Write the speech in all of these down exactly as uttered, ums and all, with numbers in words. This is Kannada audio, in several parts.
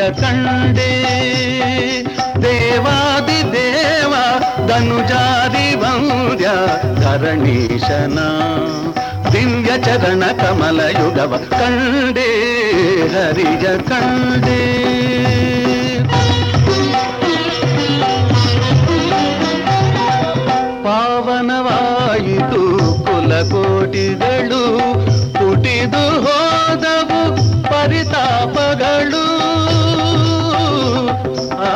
ಕಂಡೇ ದೇವಾದಿ ದೇವ ಧನುಜಾದಿ ವಂದ್ಯ ಧರಣೀಶನ ದಿವ್ಯ ಚರಣ ಕಮಲ ಯುಗವ ಕಂಡೇ ಹರಿಯ ಕಂಡೇ. ಪಾವನವಾಯಿತು ಕುಲಕೋಟಿಗಳು ಹುಟ್ಟಿದು ಹೋದವು ಪರಿತಾಪಗಳು. ಆ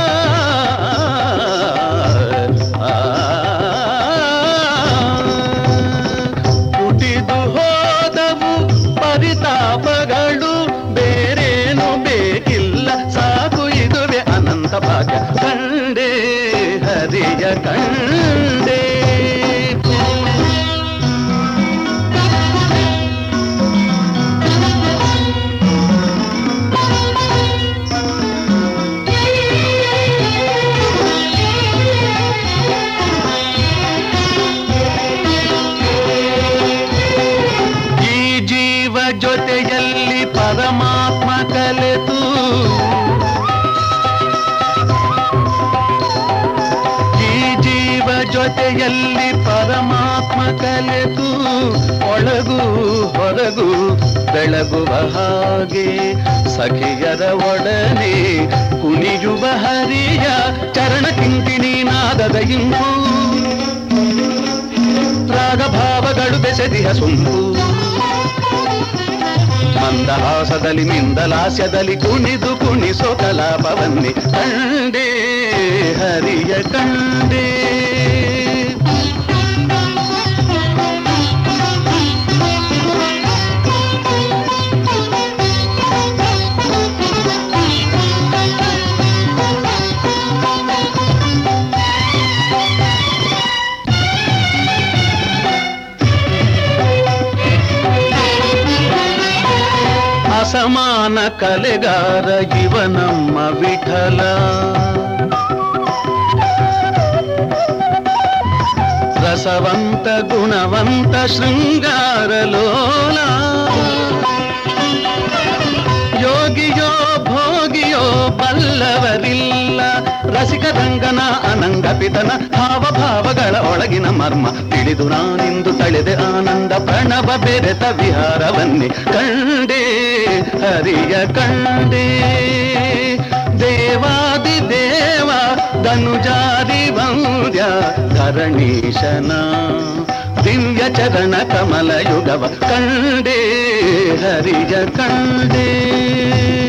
ಹುಟ್ಟಿದು ಹೋದವು ಪರಿತಾಪಗಳು, ಬೇರೇನು ಬೇಕಿಲ್ಲ ಸಾಕು ಇದುವೆ ಅನಂತ ಭಾಗ್ಯ ಕಂಡೇ ಹರಿಯ ಕಂಡೇ. ಜೊತೆಯಲ್ಲಿ ಪರಮಾತ್ಮ ಕಲೆತು ಈ ಜೀವ ಜೊತೆಯಲ್ಲಿ ಪರಮಾತ್ಮ ಕಲೆತು ಒಳಗು ಹೊರಗು ಬೆಳಗುವ ಹಾಗೆ ಸಖಿಯರ ಒಡನೆ ಕುಣಿಯುವ ಹರಿಯ ಚರಣ ಕಿಂಕಿಣಿ ನಾದದ ಇಂಪು ರಾಗಭಾವಗಳು ಬೆಸೆದಿಹ ಸೊಂಪು. ಮಂದಹಾಸದಲ್ಲಿ ಮಿಂದಲಾಸ್ಯದಲ್ಲಿ ಕುಣಿದು ಕುಣಿಸೋ ಕಲಾಪವನ್ನೇ ಕಂಡೇ ಹರಿಯ ಕಂಡೇ. ಸಮಾನ ಕಲೆಗಾರ ಇವ ನಮ್ಮ ವಿಠಲ, ರಸವಂತ ಗುಣವಂತ ಶೃಂಗಾರ ಲೋಲ. ಯೋಗಿಯೋ ಭೋಗಿಯೋ ಬಲ್ಲವರಿಲ್ಲ, ರಸಿಕ ರಂಗನ ಅನಂಗ ಪಿತನ ಭಾವಭಾವಗಳ ಒಳಗಿನ ಮರ್ಮ ತಿಳಿದು ನಾನಿಂದು ತಳೆದೆ ಆನಂದ ಪ್ರಣವ ಬೆರೆತ ವಿಹಾರವನ್ನೇ ಕಂಡೇ ಹರಿಯ ಕಂಡೇ. ದೇವಾದಿ ದೇವ ಧನುಜಾದಿ ವಂದ್ಯ ಧರಣೀಶನ ದಿವ್ಯ ಚರಣ ಕಮಲ ಯುಗವ ಕಂಡೇ ಹರಿಯ ಕಂಡೇ.